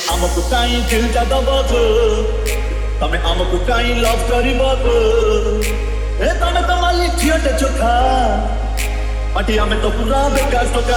आमको काई दिल जादा बगो तमे आमको काई लव करी बगो ए तमे तो माली छियोटे चोखा पाटी आमे तो पूरा बेकार टोका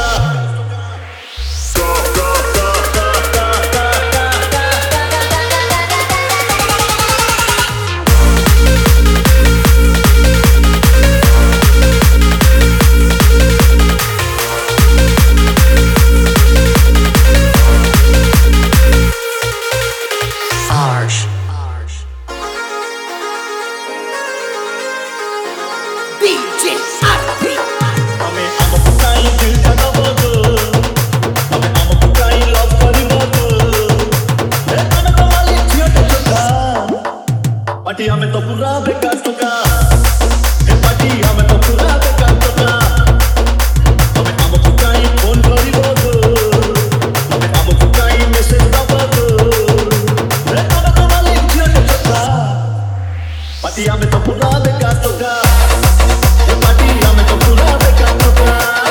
पार्टी हमें तो पूरा बेकार टोका पार्टी हमें तो पूरा बेकार टोका तमे आमको काई फोन करिबो गो तमे आमको काई मेसेज दबो गो रे तमे तो मालिक छियोटे चोखा पार्टी हमें तो पूरा बेकार टोका पार्टी हमें तो पूरा बेकार टोका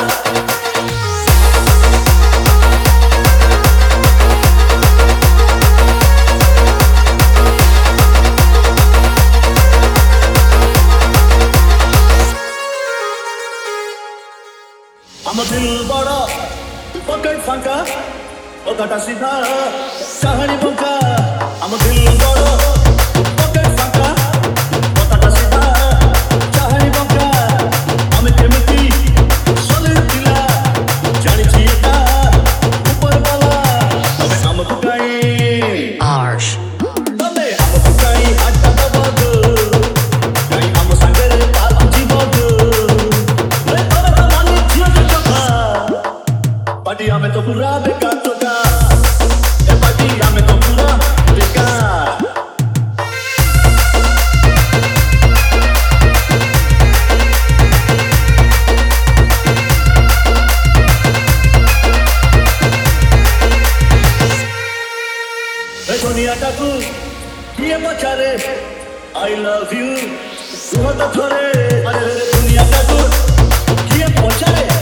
I'm a little bada, pocket funka, ogata sida, kahani bunka. I'm a little bada, pocket funka, ogata sida, kahani bunka. I'm a kemiti, solid dila, jani chiyeta, upar wala. Tame I'm a kukai, Arsh. Tame I'm a kukai, atta dabago, kai I'm a sangere palchi bogo. Party हमें तो पूरा बेकार टोका party हमें तो पूरा बेकार दुनिया का तू ये बचारे I love you तू हो तो थोड़े अरे दुनिया का तू ये बचारे